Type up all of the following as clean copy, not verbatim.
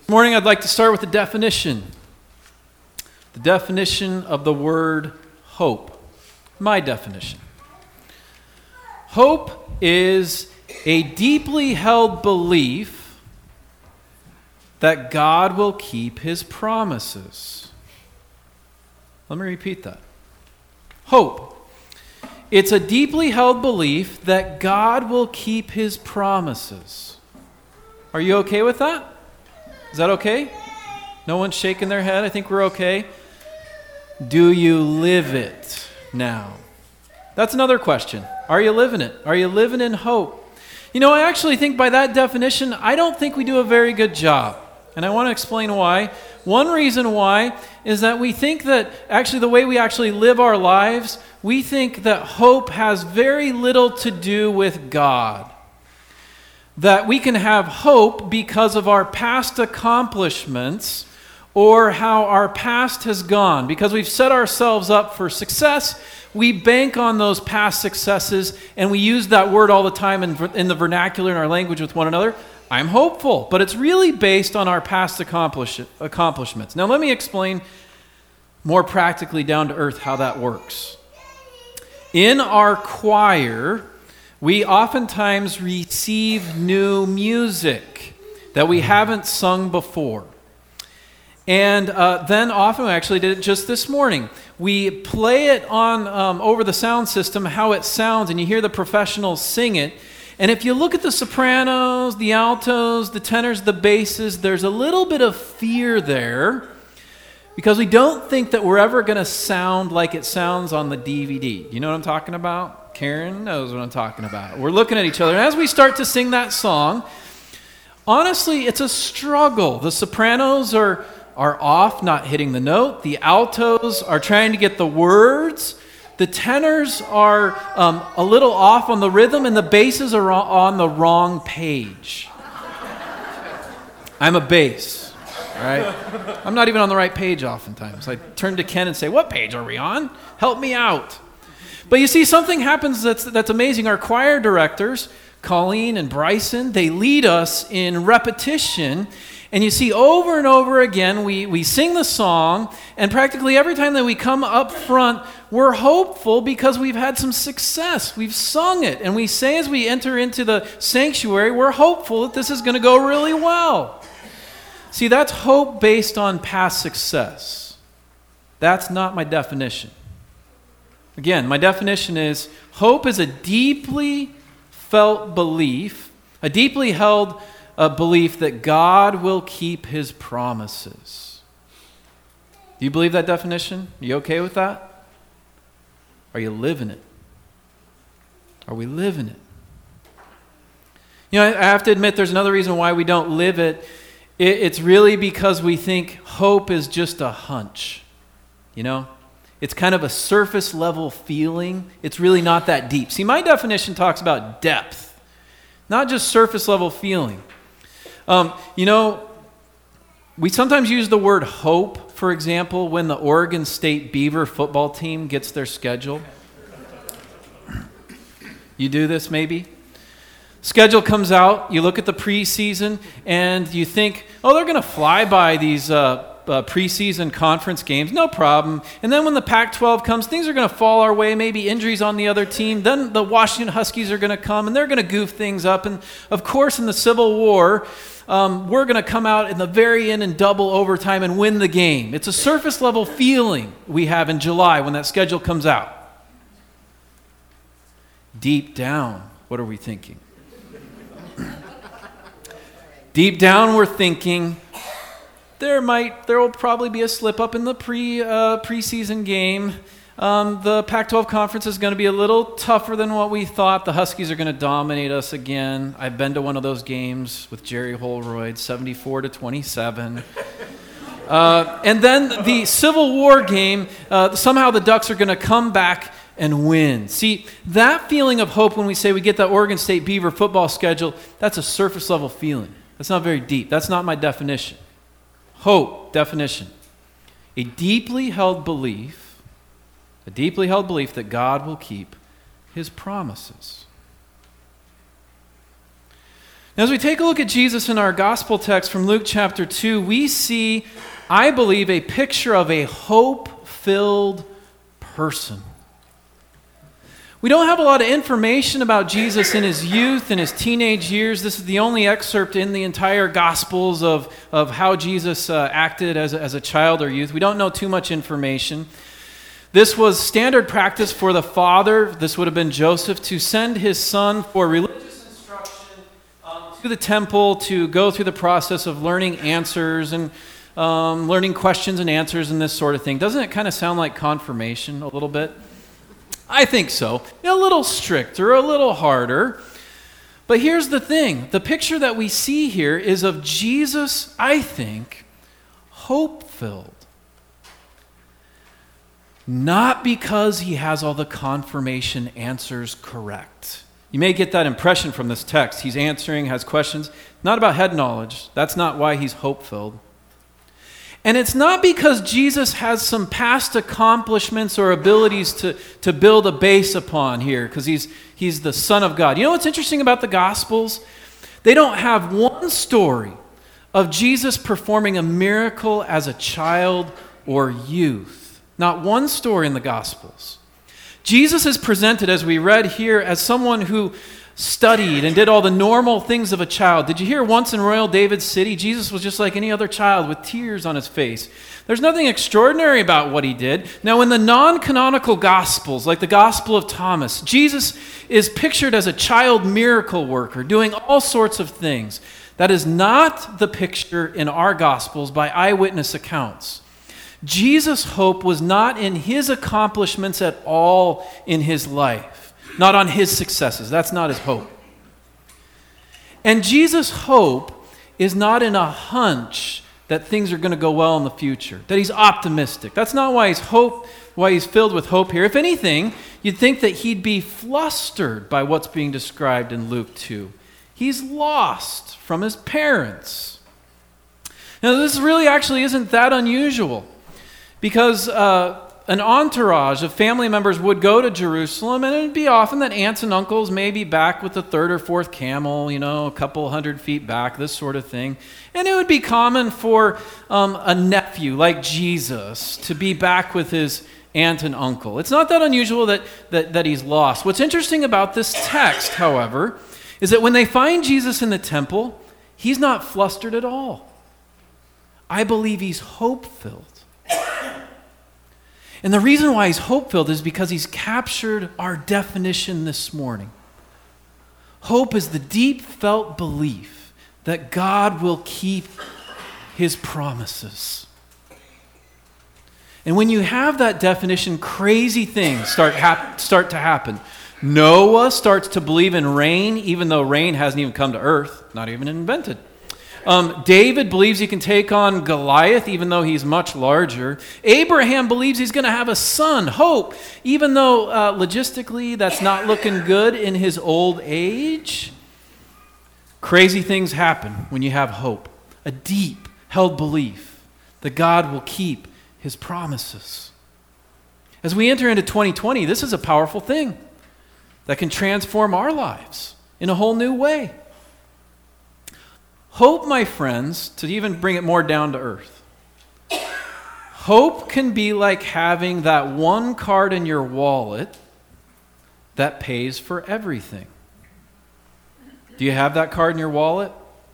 This morning I'd like to start with the definition. The definition of the word hope. My definition. Hope is a deeply held belief that God will keep his promises. Let me repeat that. Hope. It's a deeply held belief that God will keep his promises. Are you okay with that? Is that okay? No one's shaking their head. I think we're okay. Do you live it now? That's another question. Are you living it? Are you living in hope? You know, I actually think by that definition, I don't think we do a very good job. And I want to explain why. One reason why is that we think that actually the way we actually live our lives, we think that hope has very little to do with God. That we can have hope because of our past accomplishments or how our past has gone. Because we've set ourselves up for success, we bank on those past successes, and we use that word all the time in the vernacular, in our language with one another. I'm hopeful, but it's really based on our past accomplishments. Now let me explain more practically down to earth how that works. In our choir, we oftentimes receive new music that we haven't sung before. And then often, we actually did it just this morning, we play it on over the sound system, how it sounds, and you hear the professionals sing it. And if you look at the sopranos, the altos, the tenors, the basses, there's a little bit of fear there because we don't think that we're ever going to sound like it sounds on the DVD. You know what I'm talking about? Karen knows what I'm talking about. We're looking at each other. And as we start to sing that song, honestly, it's a struggle. The sopranos are off, not hitting the note. The altos are trying to get the words. The tenors are a little off on the rhythm, and the basses are on the wrong page. I'm a bass, right? I'm not even on the right page oftentimes. I turn to Ken and say, "What page are we on? Help me out." But you see, something happens that's amazing. Our choir directors, Colleen and Bryson, they lead us in repetition. And you see, over and over again, we sing the song, and practically every time that we come up front, we're hopeful because we've had some success. We've sung it, and we say as we enter into the sanctuary, we're hopeful that this is going to go really well. See, that's hope based on past success. That's not my definition. Again, my definition is hope is a deeply felt belief, a deeply held belief that God will keep his promises. Do you believe that definition? Are you okay with that? Are you living it? Are we living it? You know, I have to admit there's another reason why we don't live it. It's really because we think hope is just a hunch. You know? It's kind of a surface level feeling. It's really not that deep. See, my definition talks about depth, not just surface level feeling. You know, we sometimes use the word hope, for example, when the Oregon State Beaver football team gets their schedule. You do this maybe? Schedule comes out, you look at the preseason, and you think, oh, they're going to fly by these preseason conference games, no problem. And then when the Pac-12 comes, things are going to fall our way, maybe injuries on the other team. Then the Washington Huskies are going to come, and they're going to goof things up. And, of course, in the Civil War, we're going to come out in the very end in double overtime and win the game. It's a surface-level feeling we have in July when that schedule comes out. Deep down, what are we thinking? Deep down, we're thinking there will probably be a slip up in the preseason game. The Pac-12 conference is going to be a little tougher than what we thought. The Huskies are going to dominate us again. I've been to one of those games with Jerry Holroyd, 74-27. And then the Civil War game, somehow the Ducks are going to come back and win. See, that feeling of hope when we say we get that Oregon State Beaver football schedule, that's a surface level feeling. That's not very deep. That's not my definition. Hope, definition. A deeply held belief that God will keep his promises. As we take a look at Jesus in our gospel text from Luke chapter 2, we see, I believe, a picture of a hope-filled person. We don't have a lot of information about Jesus in his youth and his teenage years. This is the only excerpt in the entire Gospels of how Jesus acted as a child or youth. We don't know too much information. This was standard practice for the father, this would have been Joseph, to send his son for religious instruction to the temple to go through the process of learning answers and learning questions and answers and this sort of thing. Doesn't it kind of sound like confirmation a little bit? I think so. A little stricter, a little harder. But here's the thing. The picture that we see here is of Jesus, I think, hope-filled. Not because he has all the confirmation answers correct. You may get that impression from this text. He's answering, has questions. Not about head knowledge. That's not why he's hope-filled. And it's not because Jesus has some past accomplishments or abilities to build a base upon here, because he's the Son of God. You know what's interesting about the Gospels? They don't have one story of Jesus performing a miracle as a child or youth. Not one story in the Gospels. Jesus is presented, as we read here, as someone who studied and did all the normal things of a child. Did you hear once in royal David's city, Jesus was just like any other child with tears on his face. There's nothing extraordinary about what he did. Now, in the non-canonical Gospels, like the Gospel of Thomas, Jesus is pictured as a child miracle worker, doing all sorts of things. That is not the picture in our Gospels by eyewitness accounts. Jesus' hope was not in his accomplishments at all in his life. Not on his successes. That's not his hope. And Jesus' hope is not in a hunch that things are going to go well in the future, that he's optimistic. That's not why he's filled with hope here. If anything, you'd think that he'd be flustered by what's being described in Luke 2. He's lost from his parents. Now, this really actually isn't that unusual, because an entourage of family members would go to Jerusalem, and it would be often that aunts and uncles may be back with the third or fourth camel, a couple 100 feet back, this sort of thing. And it would be common for a nephew like Jesus to be back with his aunt and uncle. It's not that unusual that he's lost. What's interesting about this text, however, is that when they find Jesus in the temple, he's not flustered at all. I believe he's hope-filled. And the reason why he's hope-filled is because he's captured our definition this morning. Hope is the deep-felt belief that God will keep his promises. And when you have that definition, crazy things start to happen. Noah starts to believe in rain, even though rain hasn't even come to earth, not even invented. David believes he can take on Goliath, even though he's much larger. Abraham believes he's going to have a son, hope, even though logistically that's not looking good in his old age. Crazy things happen when you have hope, a deep held belief that God will keep his promises. As we enter into 2020, this is a powerful thing that can transform our lives in a whole new way. Hope, my friends, to even bring it more down to earth, hope can be like having that one card in your wallet that pays for everything. Do you have that card in your wallet?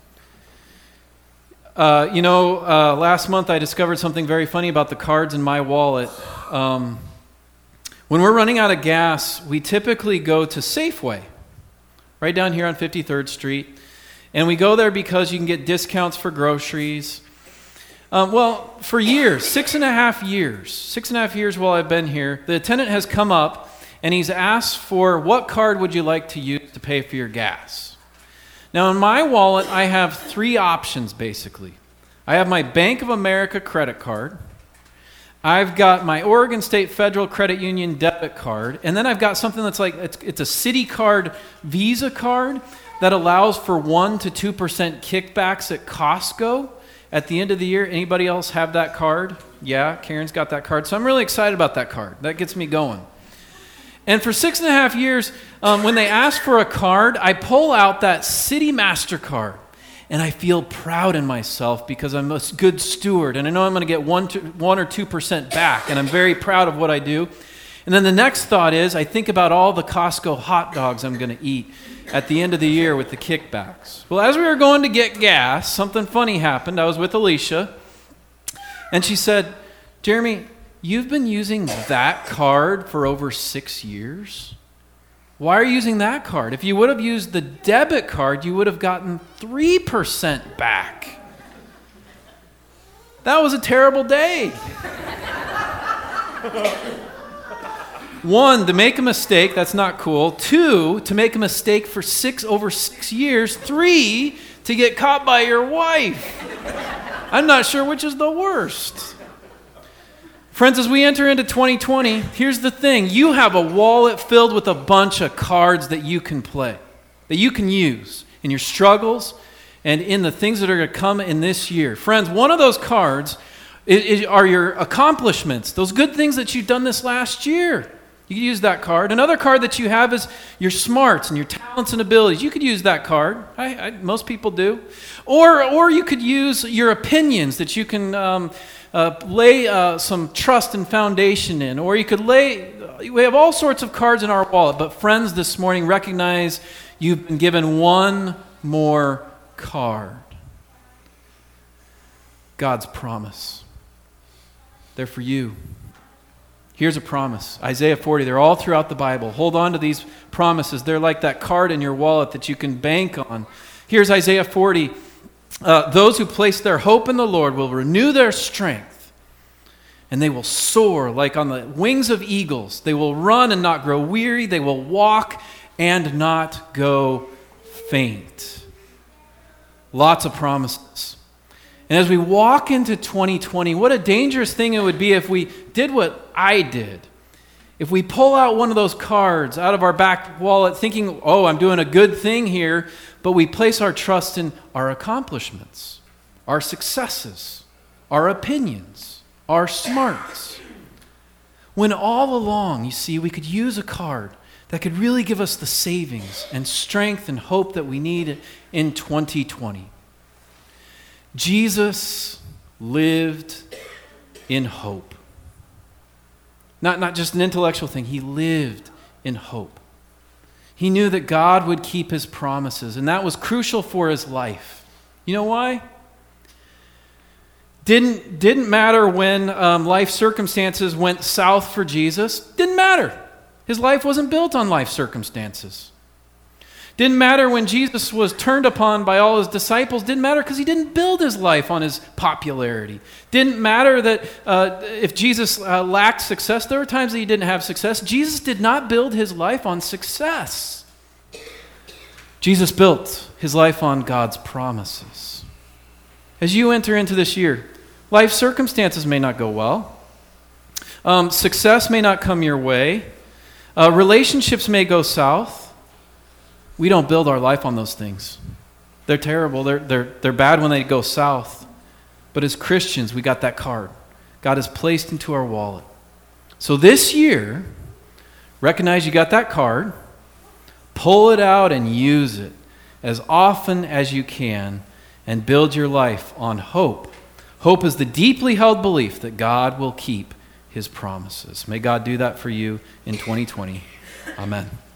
Last month I discovered something very funny about the cards in my wallet. When we're running out of gas, we typically go to Safeway, right down here on 53rd Street. And we go there because you can get discounts for groceries. For years, 6.5 years while I've been here, the attendant has come up and he's asked for, what card would you like to use to pay for your gas? Now, in my wallet, I have 3 options, basically. I have my Bank of America credit card. I've got my Oregon State Federal Credit Union debit card. And then I've got something that's like, it's a Citi card, Visa card, that allows for 1% to 2% kickbacks at Costco at the end of the year. Anybody else have that card? Yeah, Karen's got that card. So I'm really excited about that card. That gets me going. And for 6.5 years, when they ask for a card, I pull out that Citi MasterCard. And I feel proud in myself because I'm a good steward. And I know I'm going to get 1 or 2% back. And I'm very proud of what I do. And then the next thought is, I think about all the Costco hot dogs I'm going to eat at the end of the year with the kickbacks. Well, as we were going to get gas, something funny happened. I was with Alicia. And she said, Jeremy, you've been using that card for over 6 years? Why are you using that card? If you would have used the debit card, you would have gotten 3% back. That was a terrible day. 1, to make a mistake, that's not cool. 2, to make a mistake for over 6 years. 3, to get caught by your wife. I'm not sure which is the worst. Friends, as we enter into 2020, here's the thing. You have a wallet filled with a bunch of cards that you can play, that you can use in your struggles and in the things that are going to come in this year. Friends, one of those cards are your accomplishments, those good things that you've done this last year. You can use that card. Another card that you have is your smarts and your talents and abilities. You could use that card. Most people do. Or you could use your opinions that you can lay some trust and foundation in. Or you could we have all sorts of cards in our wallet. But friends, this morning, recognize you've been given one more card. God's promise. They're for you. Here's a promise. Isaiah 40, they're all throughout the Bible. Hold on to these promises. They're like that card in your wallet that you can bank on. Here's Isaiah 40. Those who place their hope in the Lord will renew their strength, and they will soar like on the wings of eagles. They will run and not grow weary. They will walk and not go faint. Lots of promises. And as we walk into 2020, what a dangerous thing it would be if we did what I did. If we pull out one of those cards out of our back wallet thinking, oh, I'm doing a good thing here, but we place our trust in our accomplishments, our successes, our opinions, our smarts. When all along, you see, we could use a card that could really give us the savings and strength and hope that we need in 2020. Jesus lived in hope. Not just an intellectual thing. He lived in hope. He knew that God would keep his promises, and that was crucial for his life. You know why? Didn't matter when life circumstances went south for Jesus. Didn't matter. His life wasn't built on life circumstances. Didn't matter when Jesus was turned upon by all his disciples. Didn't matter because he didn't build his life on his popularity. Didn't matter that if Jesus lacked success, there were times that he didn't have success. Jesus did not build his life on success. Jesus built his life on God's promises. As you enter into this year, life circumstances may not go well. Success may not come your way. Relationships may go south. We don't build our life on those things. They're terrible. They're bad when they go south. But as Christians, we got that card. God has placed into our wallet. So this year, recognize you got that card. Pull it out and use it as often as you can and build your life on hope. Hope is the deeply held belief that God will keep his promises. May God do that for you in 2020. Amen.